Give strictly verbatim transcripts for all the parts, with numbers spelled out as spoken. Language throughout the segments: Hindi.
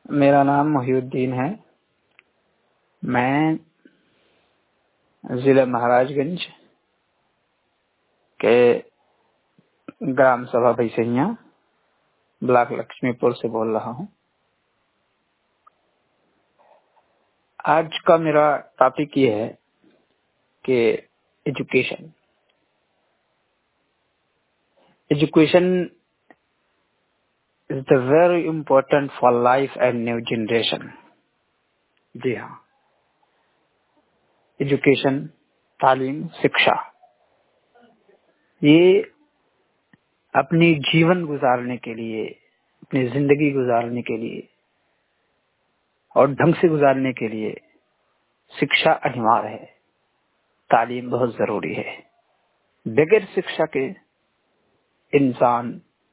मेरा नाम मोहिउद्दीन है। मैं जिला महाराजगंज के ग्राम सभा भैसैया ब्लॉक लक्ष्मीपुर से बोल रहा हूँ। आज का मेरा टॉपिक ये है कि education education is the very important for life and new generation. जी हाँ, एजुकेशन, तालीम, शिक्षा, ये अपनी जीवन गुजारने के लिए, अपनी जिंदगी गुजारने के लिए और ढंग से गुजारने के लिए शिक्षा अनिवार्य है। तालीम बहुत जरूरी है। बगैर शिक्षा के इंसान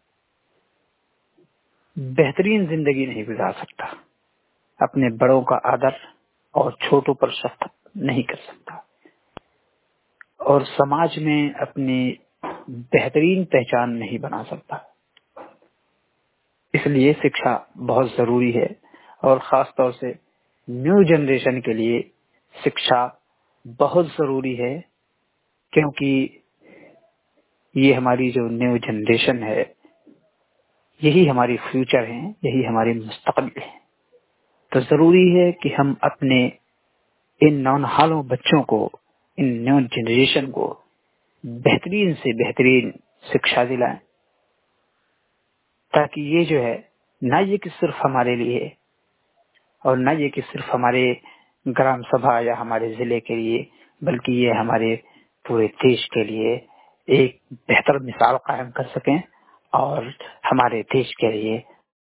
बेहतरीन जिंदगी नहीं गुजार सकता, अपने बड़ों का आदर और छोटों पर शफकत नहीं कर सकता और समाज में अपनी बेहतरीन पहचान नहीं बना सकता। इसलिए शिक्षा बहुत जरूरी है और खास तौर से न्यू जनरेशन के लिए शिक्षा बहुत जरूरी है, क्योंकि ये हमारी जो न्यू जनरेशन है, यही हमारी फ्यूचर है, यही हमारी मुस्तकबिल है। तो जरूरी है कि हम अपने इन नौनहालों बच्चों को, इन न्यू जनरेशन को बेहतरीन से बेहतरीन शिक्षा दिलाएं, ताकि ये जो है ना ये कि सिर्फ हमारे लिए और ना ये कि सिर्फ हमारे ग्राम सभा या हमारे जिले के लिए, बल्कि ये हमारे पूरे देश के लिए एक बेहतर मिसाल कायम कर सकें और हमारे देश के लिए